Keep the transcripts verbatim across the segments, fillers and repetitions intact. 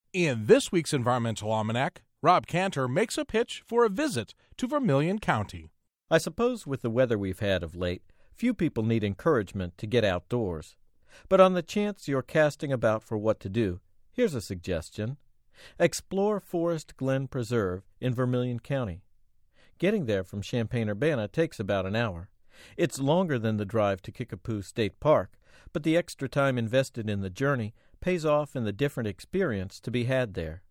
In this week's Environmental Almanac, Rob Cantor makes a pitch for a visit to Vermilion County. I suppose with the weather we've had of late, few people need encouragement to get outdoors. But on the chance you're casting about for what to do, here's a suggestion. Explore Forest Glen Preserve in Vermilion County. Getting there from Champaign-Urbana takes about an hour. It's longer than the drive to Kickapoo State Park, but the extra time invested in the journey pays off in the different experience to be had there.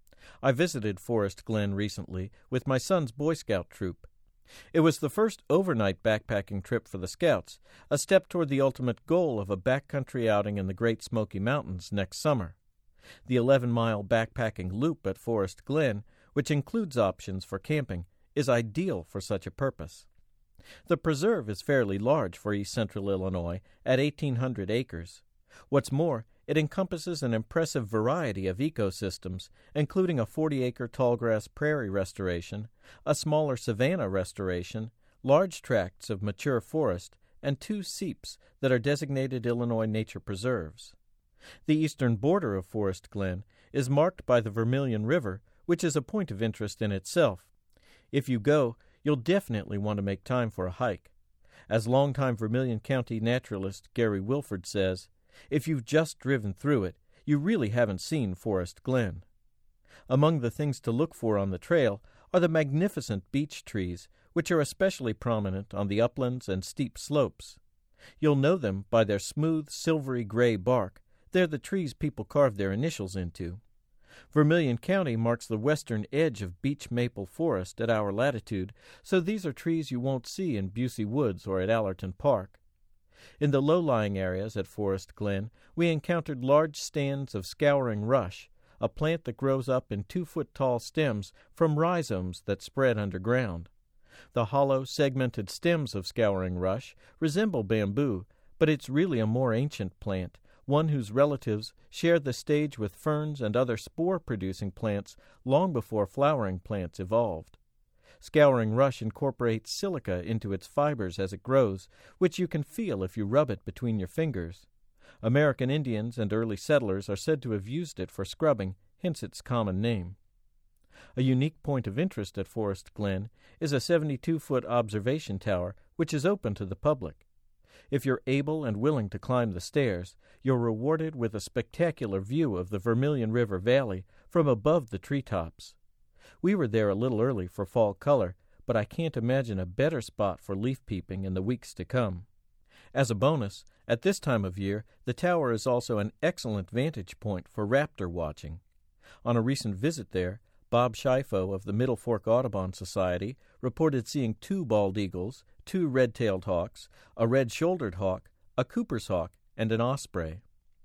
I visited Forest Glen recently with my son's Boy Scout troop. It was the first overnight backpacking trip for the Scouts, a step toward the ultimate goal of a backcountry outing in the Great Smoky Mountains next summer. The eleven-mile backpacking loop at Forest Glen, which includes options for camping, is ideal for such a purpose. The preserve is fairly large for east central Illinois at eighteen hundred acres. What's more, it encompasses an impressive variety of ecosystems, including a forty-acre tallgrass prairie restoration, a smaller savanna restoration, large tracts of mature forest, and two seeps that are designated Illinois nature preserves. The eastern border of Forest Glen is marked by the Vermilion River, which is a point of interest in itself. If you go, you'll definitely want to make time for a hike. As longtime Vermilion County naturalist Gary Wilford says, if you've just driven through it, you really haven't seen Forest Glen. Among the things to look for on the trail are the magnificent beech trees, which are especially prominent on the uplands and steep slopes. You'll know them by their smooth, silvery gray bark. They're the trees people carved their initials into. Vermilion County marks the western edge of beech maple forest at our latitude, so these are trees you won't see in Busey Woods or at Allerton Park. In the low-lying areas at Forest Glen, we encountered large stands of scouring rush, a plant that grows up in two-foot-tall stems from rhizomes that spread underground. The hollow, segmented stems of scouring rush resemble bamboo, but it's really a more ancient plant, one whose relatives shared the stage with ferns and other spore-producing plants long before flowering plants evolved. Scouring rush incorporates silica into its fibers as it grows, which you can feel if you rub it between your fingers. American Indians and early settlers are said to have used it for scrubbing, hence its common name. A unique point of interest at Forest Glen is a seventy-two foot observation tower, which is open to the public. If you're able and willing to climb the stairs, you're rewarded with a spectacular view of the Vermilion River Valley from above the treetops. We were there a little early for fall color, but I can't imagine a better spot for leaf peeping in the weeks to come. As a bonus, at this time of year, the tower is also an excellent vantage point for raptor watching. On a recent visit there, Bob Schifo of the Middle Fork Audubon Society reported seeing two bald eagles, two red-tailed hawks, a red-shouldered hawk, a Cooper's hawk, and an osprey.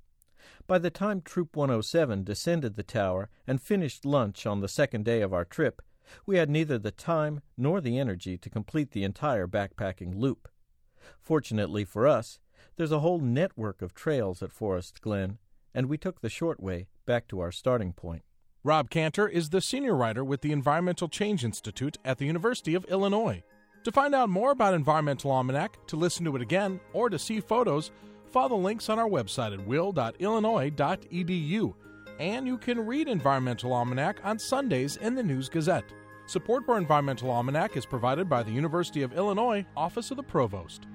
By the time Troop one oh seven descended the tower and finished lunch on the second day of our trip, we had neither the time nor the energy to complete the entire backpacking loop. Fortunately for us, there's a whole network of trails at Forest Glen, and we took the short way back to our starting point. Rob Cantor is the senior writer with the Environmental Change Institute at the University of Illinois. To find out more about Environmental Almanac, to listen to it again, or to see photos, follow the links on our website at will dot illinois dot e d u. And you can read Environmental Almanac on Sundays in the News Gazette. Support for Environmental Almanac is provided by the University of Illinois Office of the Provost.